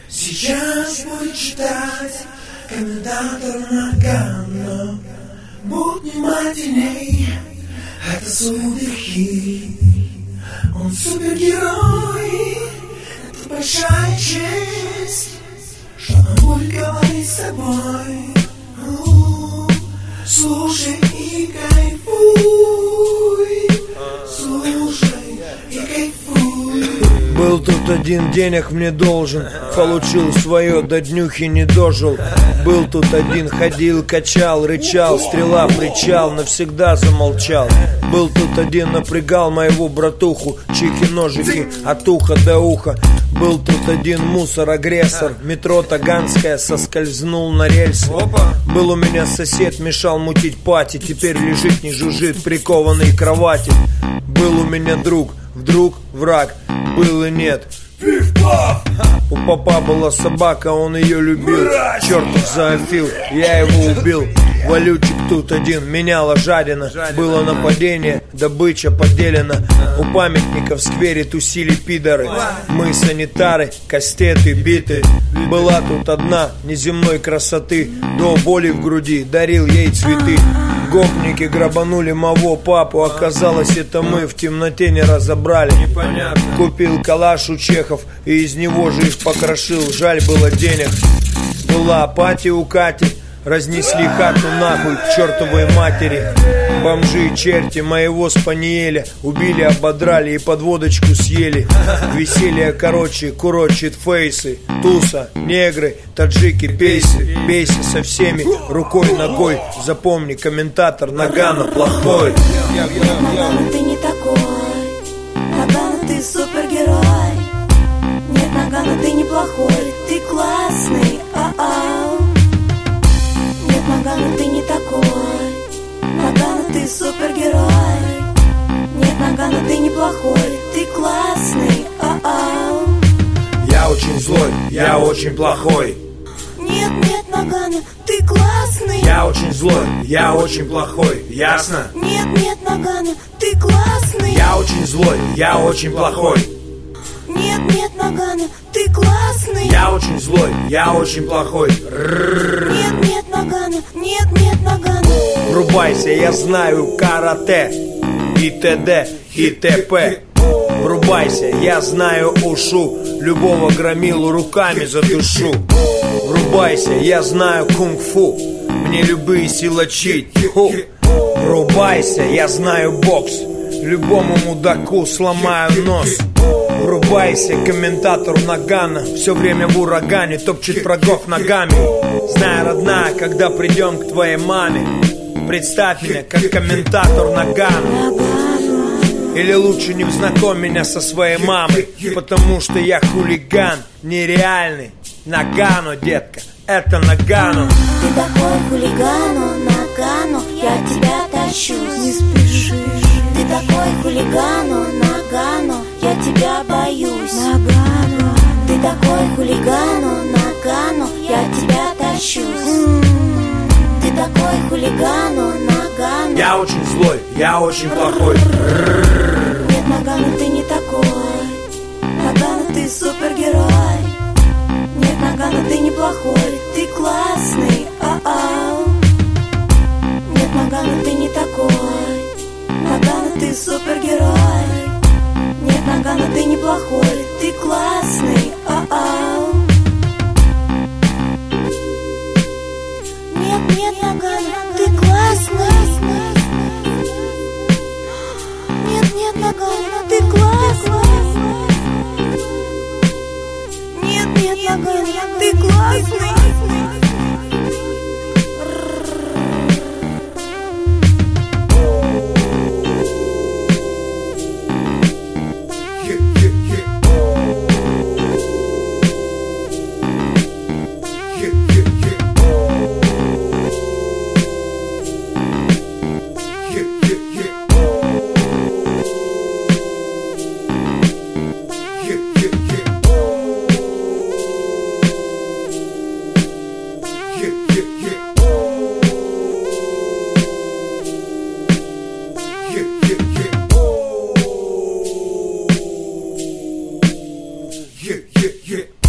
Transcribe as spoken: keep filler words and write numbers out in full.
Сейчас будет читать комментатор Нагано. Будь внимательней, это суперхит. Он супергерой, это большая честь, что он будет говорить с тобой. У-у-у. Слушай и кайфуй, слушай и кайфуй. Был тут один, денег мне должен, получил свое, до днюхи не дожил. Был тут один, ходил, качал, рычал, стрела, причал, навсегда замолчал. Был тут один, напрягал моего братуху, чики-ножики от уха до уха. Был тут один мусор-агрессор, метро Таганская, соскользнул на рельсы. Был у меня сосед, мешал мутить пати, теперь лежит, не жужжит, прикованный к кровати. Был у меня друг, вдруг враг, был и нет. У папа была собака, он ее любил. Чертов зоофил, я его убил. Валютчик тут один, меняла жадина. Было нападение, добыча поделена. У памятника в сквере тусили пидоры. Мы санитары, кастеты, биты. Была тут одна, неземной красоты. До боли в груди, дарил ей цветы. Гопники грабанули моего папу. Оказалось, это мы в темноте не разобрали. Купил калаш у чехов и из него же их покрошил. Жаль было денег. Была пати у Кати, разнесли хату нахуй к чертовой матери. Бомжи и черти моего спаниеля убили, ободрали и под водочку съели. Веселье короче, курочит фейсы. Туса, негры, таджики, пейсы. Бейся со всеми, рукой, ногой. Запомни, комментатор Нагано плохой. Нагано, ты не такой. Нагано, ты супергерой. Нет, Нагано, ты неплохой. Ты классный, а-ау. Нет, Нагано, ты не такой. Нагано, ты супергерой. Нет, Нагано, ты неплохой. Ты классный, а-ау. Я очень злой, я очень плохой. Нет, нет, Нагано, ты классный. Я очень злой, я очень плохой, ясно? Нет, нет, Нагано, ты классный. Я очень злой, я очень плохой. Нет, нет, Нагано, ты классный. Я очень злой, я очень плохой. Нет, нет, Нагано, нет, нет, Нагано. Врубайся, я знаю карате и т.д. и т.п. Врубайся, я знаю ушу, любого громилу руками задушу. Врубайся, я знаю кунг-фу, мне любые силачи. Тьфу. Врубайся, я знаю бокс, любому мудаку сломаю нос. Врубайся, комментатор Нагано, все время в урагане, топчет врагов ногами. Знай, родная, когда придем к твоей маме, представь меня как комментатор Нагано. Или лучше не знакомь меня со своей мамой, потому что я хулиган, нереальный. Нагано, детка, это Нагано. Ты такой хулигану, Нагано, я тебя тащу, не спеши. Ты такой хулигану, Нагано, я тебя боюсь, Нагано. Ты такой хулигану, Нагано, я тебя тащу. Ты такой хулигану, Нагано. Я очень злой, я очень плохой. Нет, Нагано, ты не такой. Нагано, ты супергерой. Нет, Нагано, ты неплохой. Ты классный, а-ау. Нет, Нагано, ты не такой. Нагано, ты супергерой. Нет, Нагано, ты неплохой. Ты классный, а-ау. Нет, нет, Нагано, ты классный. Нет, нет, Нагано, ты классный. Нет, нет, Нагано, ты классный. Yeah, yeah, yeah.